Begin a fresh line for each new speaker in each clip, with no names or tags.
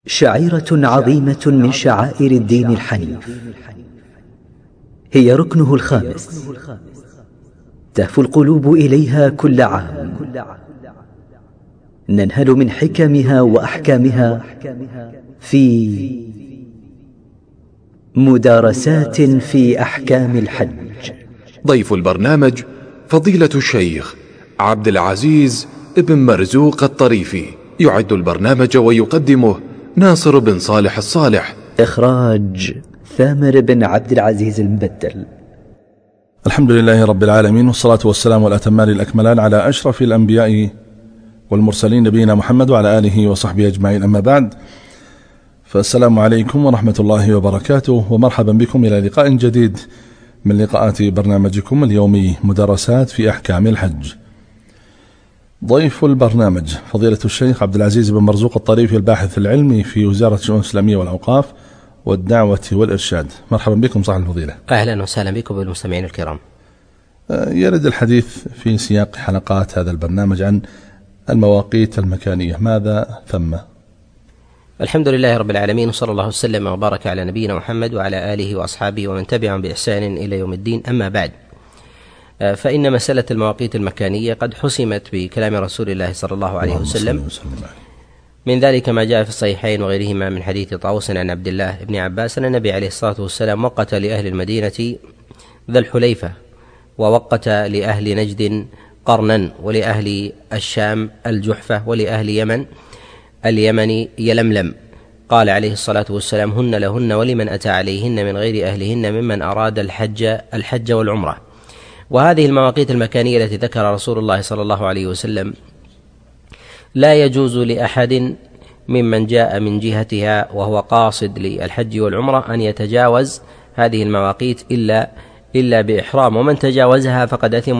شعيرة عظيمة من شعائر الدين الحنيف، هي ركنه الخامس، تهفو القلوب إليها كل عام، ننهل من حكمها وأحكامها في مدارسات في أحكام الحج.
ضيف البرنامج فضيلة الشيخ عبد العزيز بن مرزوق الطريفي. يعد البرنامج ويقدمه ناصر بن صالح الصالح.
إخراج ثامر بن عبد العزيز المبدل.
الحمد لله رب العالمين، والصلاة والسلام والأتمان الأكملان على أشرف الأنبياء والمرسلين نبينا محمد وعلى آله وصحبه أجمعين. أما بعد، فالسلام عليكم ورحمة الله وبركاته، ومرحبا بكم إلى لقاء جديد من لقاءات برنامجكم اليومي مدرسات في أحكام الحج. ضيف البرنامج فضيلة الشيخ عبد العزيز بن مرزوق الطريفي، الباحث العلمي في وزارة الشؤون الإسلامية والأوقاف والدعوة والإرشاد. مرحبا بكم صاحب الفضيلة.
أهلا وسهلا بكم بالمستمعين الكرام.
يرد الحديث في سياق حلقات هذا البرنامج عن المواقيت المكانية، ماذا ثم؟
الحمد لله رب العالمين، وصلى الله وسلم وبارك على نبينا محمد وعلى آله وأصحابه ومن تبعهم بإحسان إلى يوم الدين. أما بعد، فإن مسألة المواقيت المكانية قد حسمت بكلام رسول الله صلى الله عليه وسلم. من ذلك ما جاء في الصحيحين وغيرهما من حديث طاووس عن عبد الله بن عباس أن النبي عليه الصلاة والسلام وقت لأهل المدينة ذا الحليفة، ووقت لأهل نجد قرنا، ولأهل الشام الجحفة، ولأهل اليمن يلملم. قال عليه الصلاة والسلام: هن لهن ولمن أتى عليهن من غير أهلهن ممن أراد الحج والعمرة. وهذه المواقيت المكانية التي ذكر رسول الله صلى الله عليه وسلم لا يجوز لأحد ممن جاء من جهتها وهو قاصد للحج والعمرة أن يتجاوز هذه المواقيت إلا بإحرام، ومن تجاوزها فقد أثم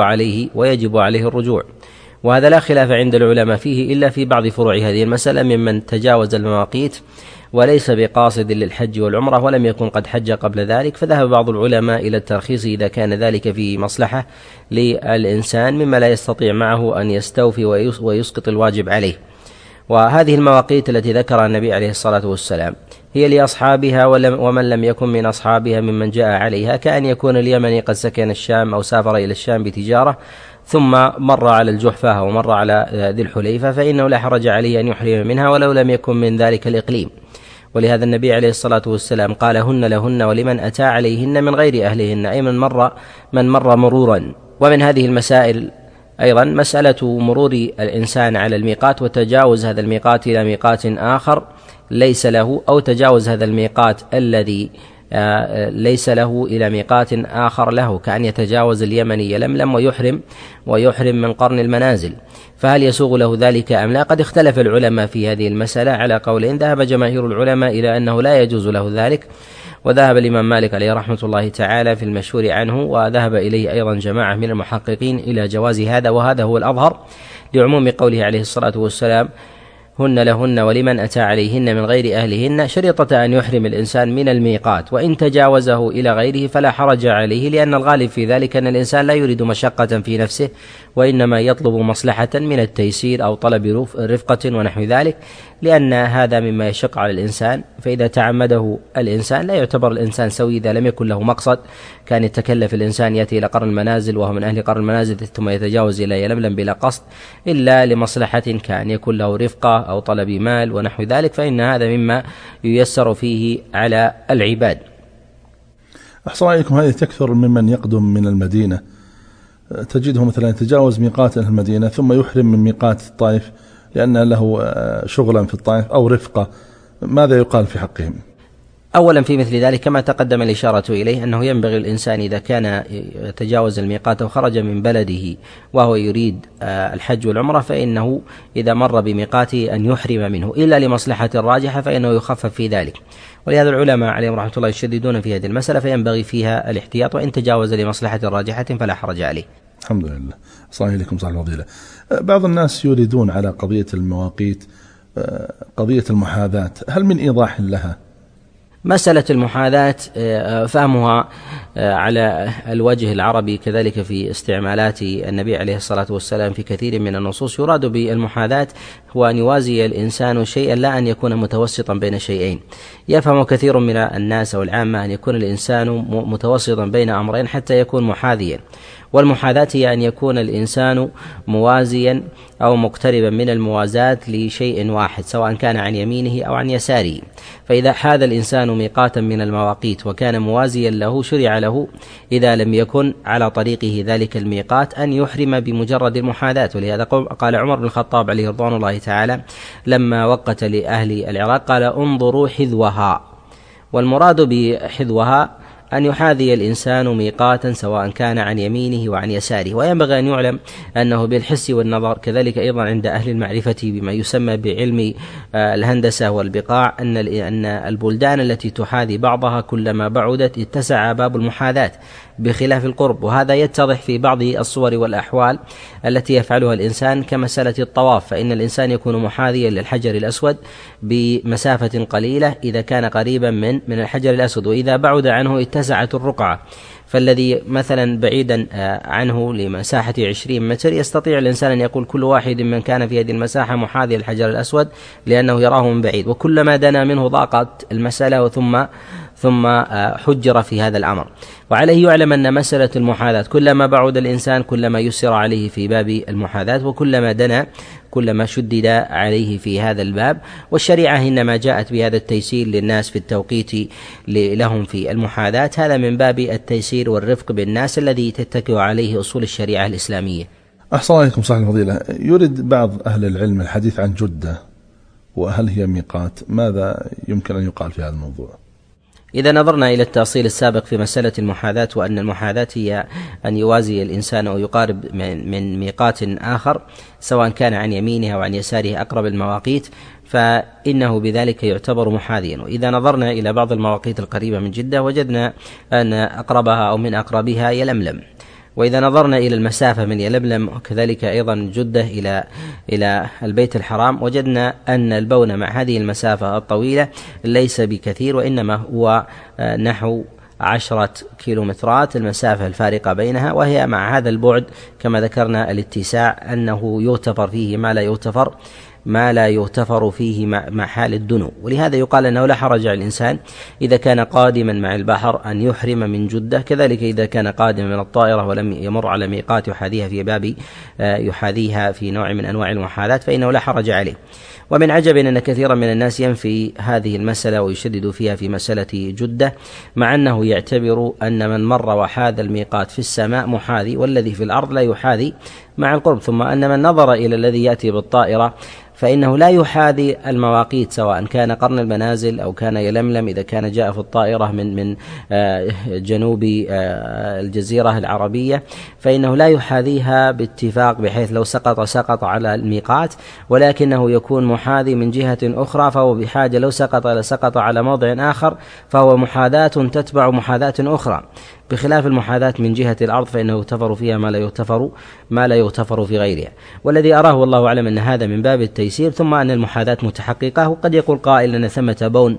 ويجب عليه الرجوع. وهذا لا خلاف عند العلماء فيه إلا في بعض فروع هذه المسألة ممن تجاوز المواقيت وليس بقاصد للحج والعمرة ولم يكن قد حج قبل ذلك، فذهب بعض العلماء إلى الترخيص إذا كان ذلك في مصلحة للإنسان مما لا يستطيع معه أن يستوفي ويسقط الواجب عليه. وهذه المواقيت التي ذكرها النبي عليه الصلاة والسلام هي لأصحابها ومن لم يكن من أصحابها ممن جاء عليها، كأن يكون اليمني قد سكن الشام أو سافر إلى الشام بتجارة ثم مر على الجحفة أو مر على ذي الحليفة، فإنه لا حرج عليه أن يحرم منها ولو لم يكن من ذلك الإقليم. ولهذا النبي عليه الصلاة والسلام قال: هن لهن ولمن أتى عليهن من غير أهلهن، أي من مر مرورا. ومن هذه المسائل أيضا مسألة مرور الإنسان على الميقات وتجاوز هذا الميقات إلى ميقات آخر ليس له، أو تجاوز هذا الميقات الذي ليس له إلى ميقات آخر له، كأن يتجاوز اليمني يلملم ويحرم من قرن المنازل، فهل يسوغ له ذلك أم لا؟ قد اختلف العلماء في هذه المسألة على قولين. ذهب جماهير العلماء إلى أنه لا يجوز له ذلك، وذهب الإمام مالك عليه رحمة الله تعالى في المشهور عنه، وذهب إليه أيضا جماعة من المحققين إلى جواز هذا، وهذا هو الأظهر لعموم قوله عليه الصلاة والسلام: هن لهن ولمن أتى عليهن من غير أهلهن، شريطة أن يحرم الإنسان من الميقات، وإن تجاوزه إلى غيره فلا حرج عليه، لأن الغالب في ذلك أن الإنسان لا يريد مشقة في نفسه، وإنما يطلب مصلحة من التيسير أو طلب رفقة ونحو ذلك، لأن هذا مما يشق على الإنسان. فإذا تعمده الإنسان لا يعتبر الإنسان سوي إذا لم يكن له مقصد، كان يتكلف الإنسان يأتي إلى قرن المنازل وهو من أهل قرن المنازل ثم يتجاوز إلى يلملم بلا قصد إلا لمصلحة، كان يكون له رفقة أو طلب مال ونحو ذلك، فإن هذا مما ييسر فيه على العباد.
أحسن عليكم، هذه تكثر ممن يقدم من المدينة، تجده مثلا يتجاوز ميقات المدينة ثم يحرم من ميقات الطائف لأن له شغلا في الطائف أو رفقة، ماذا يقال في حقهم؟
أولا في مثل ذلك كما تقدم الإشارة إليه أنه ينبغي الإنسان إذا كان يتجاوز الميقات وخرج من بلده وهو يريد الحج والعمرة، فإنه إذا مر بميقاته أن يحرم منه إلا لمصلحة راجحة، فإنه يخفف في ذلك. ولهذا العلماء عليهم رحمة الله يشددون في هذه المسألة، فينبغي فيها الاحتياط، وإن تجاوز لمصلحة راجحة فلا حرج عليه.
الحمد لله. صحيح لكم صاحب الفضيلة. بعض الناس يريدون على قضية المواقيت قضية المحاذاة، هل من إيضاح لها؟
مسألة المحاذاة فهمها على الوجه العربي كذلك في استعمالات النبي عليه الصلاة والسلام في كثير من النصوص. يراد بالمحاذاة هو أن يوازي الإنسان شيئا، لا أن يكون متوسطا بين شيئين. يفهم كثير من الناس أو العامة أن يكون الإنسان متوسطا بين أمرين حتى يكون محاذيا، والمحاذاة هي أن يكون الإنسان موازيا أو مقتربا من الموازاة لشيء واحد سواء كان عن يمينه أو عن يساره. فإذا حاذ الإنسان ميقاتا من المواقيت وكان موازيا له شرع له إذا لم يكن على طريقه ذلك الميقات أن يحرم بمجرد المحاذاة. ولهذا قال عمر بن الخطاب عليه رضوان الله تعالى لما وقت لأهل العراق قال انظروا حذوها، والمراد بحذوها أن يحاذي الإنسان ميقاتا سواء كان عن يمينه وعن يساره. وينبغي أن يعلم أنه بالحس والنظر كذلك أيضا عند أهل المعرفة بما يسمى بعلم الهندسة والبقاع أن البلدان التي تحاذي بعضها كلما بعدت اتسع باب المحاذاة بخلاف القرب، وهذا يتضح في بعض الصور والأحوال التي يفعلها الإنسان كمسألة الطواف، فإن الإنسان يكون محاذيا للحجر الأسود بمسافة قليلة إذا كان قريبا من الحجر الأسود، وإذا بعد عنه اتسعت الرقعة. فالذي مثلا بعيدا عنه لمساحة 20 متر يستطيع الإنسان أن يقول كل واحد من كان في هذه المساحة محاذي الحجر الأسود لأنه يراه من بعيد، وكلما دنا منه ضاقت المسألة ثم حجر في هذا الأمر. وعليه يعلم أن مسألة المحاذاة كلما بعد الإنسان كلما يسر عليه في باب المحاذاة، وكلما دنا كلما شدد عليه في هذا الباب. والشريعة إنما جاءت بهذا التيسير للناس في التوقيت لهم في المحاذاة، هذا من باب التيسير والرفق بالناس الذي تتكئ عليه أصول الشريعة الإسلامية.
أحسن الله إليكم صاحب الفضيلة. يريد بعض أهل العلم الحديث عن جدة وهل هي ميقات، ماذا يمكن أن يقال في هذا الموضوع؟
إذا نظرنا إلى التأصيل السابق في مسألة المحاذاة وأن المحاذاة هي أن يوازي الإنسان أو يقارب من ميقات آخر سواء كان عن يمينه أو عن يساره أقرب المواقيت، فإنه بذلك يعتبر محاذيا. وإذا نظرنا إلى بعض المواقيت القريبة من جدة وجدنا أن أقربها أو من أقربها يلملم. وإذا نظرنا إلى المسافة من يلملم وكذلك أيضا جدة إلى البيت الحرام وجدنا أن البون مع هذه المسافة الطويلة ليس بكثير، وإنما هو نحو 10 كيلومترات المسافة الفارقة بينها، وهي مع هذا البعد كما ذكرنا الاتساع أنه يغتفر فيه ما لا يغتفر فيه مع حال الدنو. ولهذا يقال أنه لا حرج على الإنسان إذا كان قادما مع البحر أن يحرم من جدة، كذلك إذا كان قادما من الطائرة ولم يمر على ميقات يحاذيها في باب يحاذيها في نوع من أنواع المحاذاة فإنه لا حرج عليه. ومن عجب أن كثيرا من الناس ينفي هذه المسألة ويشدد فيها في مسألة جدة، مع أنه يعتبر أن من مر وحاذ الميقات في السماء محاذي والذي في الأرض لا يحاذي مع القرب، ثم أن من نظر إلى الذي يأتي بالطائرة فإنه لا يحاذي المواقيت سواء كان قرن المنازل أو كان يلملم إذا كان جاء في الطائرة من جنوب الجزيرة العربية، فإنه لا يحاذيها باتفاق بحيث لو سقط على الميقات، ولكنه يكون محاذي من جهة أخرى، فهو بحاجة لو سقط على موضع آخر فهو محاذاة تتبع محاذاة أخرى، بخلاف المحاذاة من جهة الأرض فإنه يغتفر فيها ما لا يغتفر في غيرها. والذي أراه والله أعلم أن هذا من باب التيسير، ثم أن المحاذاة متحققة. وقد يقول قائل أن ثمة بون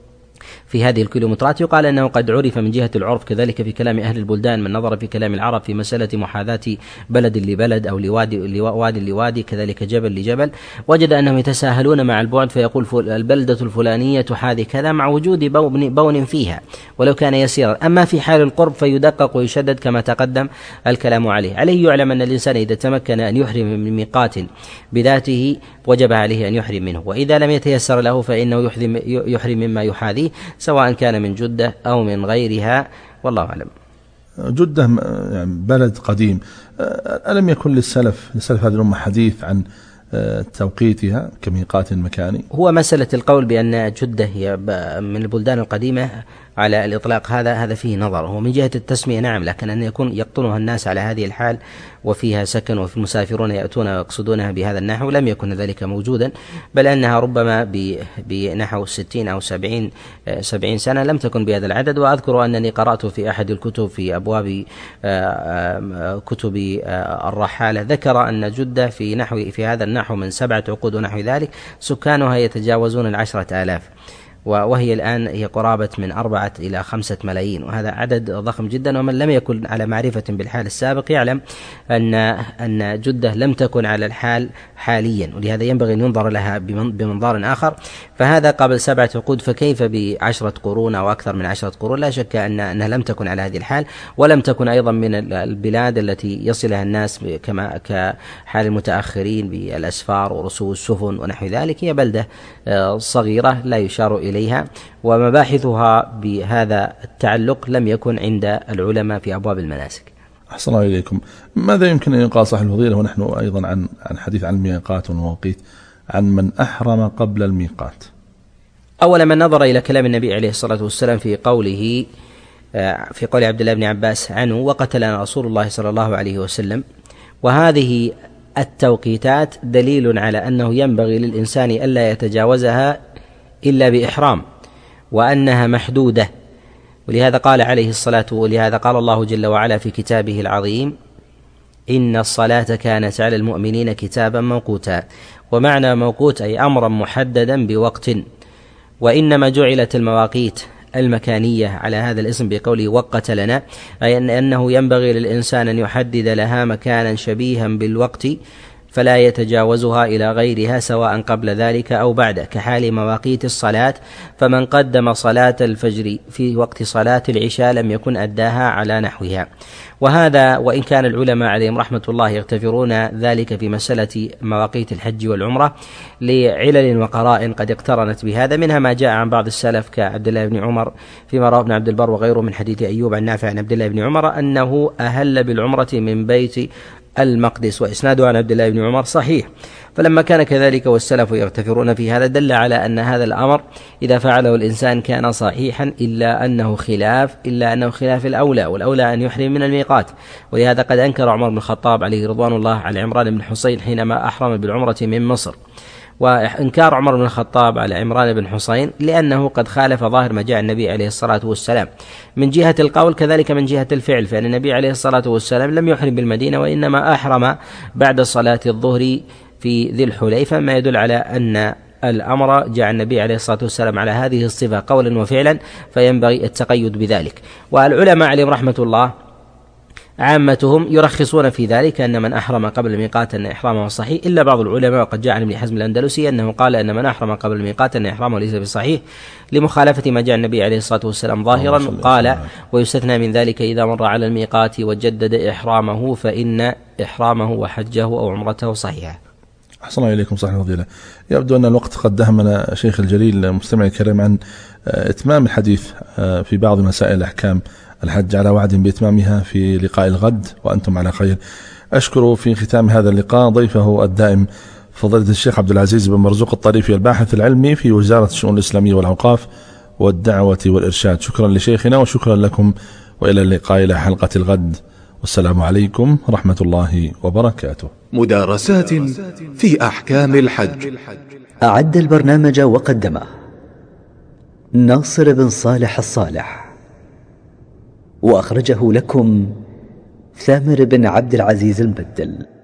في هذه الكيلومترات، يقال أنه قد عرف من جهة العرف كذلك في كلام أهل البلدان، من نظر في كلام العرب في مسألة محاذاة بلد لبلد أو واد لوادي كذلك جبل لجبل، وجد أنهم يتساهلون مع البعد فيقول البلدة الفلانية تحاذي كذا مع وجود بون فيها ولو كان يسيرا. أما في حال القرب فيدقق ويشدد كما تقدم الكلام عليه. عليه يعلم أن الإنسان إذا تمكن أن يحرم من ميقات بذاته وجب عليه أن يحرم منه، وإذا لم يتيسر له فإنه يحرم مما يحاذيه سواء كان من جدة أو من غيرها، والله أعلم.
جدة يعني بلد قديم، ألم يكن للسلف هذه الأمة حديث عن توقيتها كميقات مكاني؟
هو مسألة القول بأن جدة هي من البلدان القديمة على الإطلاق هذا فيه نظر. هو من جهة التسمية نعم، لكن أن يكون يقطنها الناس على هذه الحال وفيها سكن وفي المسافرون يأتون ويقصدونها بهذا النحو لم يكن ذلك موجودا، بل أنها ربما بنحو 60 أو 70 سنة لم تكن بهذا العدد. وأذكر أنني قرأت في أحد الكتب في أبواب كتب الرحالة ذكر أن جدة في هذا النحو من 7 عقود ونحو ذلك سكانها يتجاوزون 10,000، وهي الآن هي قرابة من 4 إلى 5 ملايين، وهذا عدد ضخم جدا. ومن لم يكن على معرفة بالحال السابق يعلم أن جدة لم تكن على الحال حاليا، ولهذا ينبغي أن ينظر لها بمنظار آخر. فهذا قبل 7 عقود، فكيف ب10 قرون أو أكثر من 10 قرون؟ لا شك أنها لم تكن على هذه الحال، ولم تكن أيضا من البلاد التي يصلها الناس كما كحال المتأخرين بالأسفار ورسوم السفن ونحو ذلك. هي بلدة صغيرة لا يشار إليها، ومباحثها بهذا التعلق لم يكن عند العلماء في أبواب المناسك.
أحسن الله إليكم. ماذا يمكن أن يقال صاحب الفضيلة ونحن أيضا عن حديث عن الميقات والمواقيت عن من أحرم قبل الميقات؟
أولا من نظر إلى كلام النبي عليه الصلاة والسلام في قول عبد الله بن عباس عنه: وقتلنا رسول الله صلى الله عليه وسلم. وهذه التوقيتات دليل على أنه ينبغي للإنسان ألا يتجاوزها إلا بإحرام، وأنها محدودة. ولهذا قال عليه الصلاة ولهذا قال الله جل وعلا في كتابه العظيم: إن الصلاة كانت على المؤمنين كتابا موقوتا. ومعنى موقوت أي أمرا محددا بوقت. وإنما جعلت المواقيت المكانية على هذا الاسم بقوله وقت لنا، أي أنه ينبغي للإنسان أن يحدد لها مكانا شبيها بالوقت فلا يتجاوزها إلى غيرها سواء قبل ذلك أو بعد، كحال مواقيت الصلاة. فمن قدم صلاة الفجر في وقت صلاة العشاء لم يكن أداها على نحوها. وهذا وإن كان العلماء عليهم رحمة الله يغتفرون ذلك في مسألة مواقيت الحج والعمرة لعلل وقرائن قد اقترنت بهذا، منها ما جاء عن بعض السلف كعبد الله بن عمر فيما رواه ابن عبد البر وغيره من حديث أيوب عن نافع عن عبد الله بن عمر أنه أهل بالعمرة من بيت المقدس، وإسناده عن عبد الله بن عمر صحيح. فلما كان كذلك والسلف يغتفرون في هذا دل على أن هذا الأمر إذا فعله الإنسان كان صحيحا، إلا أنه خلاف الأولى، والأولى أن يحرم من الميقات. ولهذا قد أنكر عمر بن الخطاب عليه رضوان الله على عمران بن حسين حينما أحرم بالعمرة من مصر. وإنكار عمر بن الخطاب على عمران بن حسين لأنه قد خالف ظاهر ما جاء النبي عليه الصلاة والسلام من جهة القول كذلك من جهة الفعل، فإن النبي عليه الصلاة والسلام لم يحرم بالمدينة وإنما أحرم بعد صلاة الظهر في ذي الحليفة، ما يدل على أن الأمر جاء النبي عليه الصلاة والسلام على هذه الصفة قولا وفعلا، فينبغي التقيد بذلك. والعلماء عليهم رحمة الله عامتهم يرخصون في ذلك أن من أحرم قبل الميقات أن إحرامه صحيح، إلا بعض العلماء وقد جاء عن ابن حزم الأندلسي أنه قال أن من أحرم قبل الميقات أن إحرامه ليس بصحيح لمخالفة ما جاء النبي عليه الصلاة والسلام ظاهرا. قال: ويستثنى من ذلك إذا مر على الميقات وجدد إحرامه فإن إحرامه وحجه أو عمرته صحيحة.
أحسن الله إليكم صاحب الفضيلة. يبدو أن الوقت قد دهمنا شيخ الجليل مستمع الكريم عن إتمام الحديث في بعض مسائل أحكام الحج على وعد بإتمامها في لقاء الغد وأنتم على خير. أشكر في ختام هذا اللقاء ضيفه الدائم فضيلة الشيخ عبد العزيز بن مرزوق الطريفي الباحث العلمي في وزارة الشؤون الإسلامية والأوقاف والدعوة والإرشاد. شكرا لشيخنا وشكرا لكم، وإلى اللقاء إلى حلقة الغد، والسلام عليكم ورحمة الله وبركاته.
مدارسات في أحكام الحج.
أعد البرنامج وقدمه ناصر بن صالح الصالح، وأخرجه لكم ثامر بن عبد العزيز المبدل.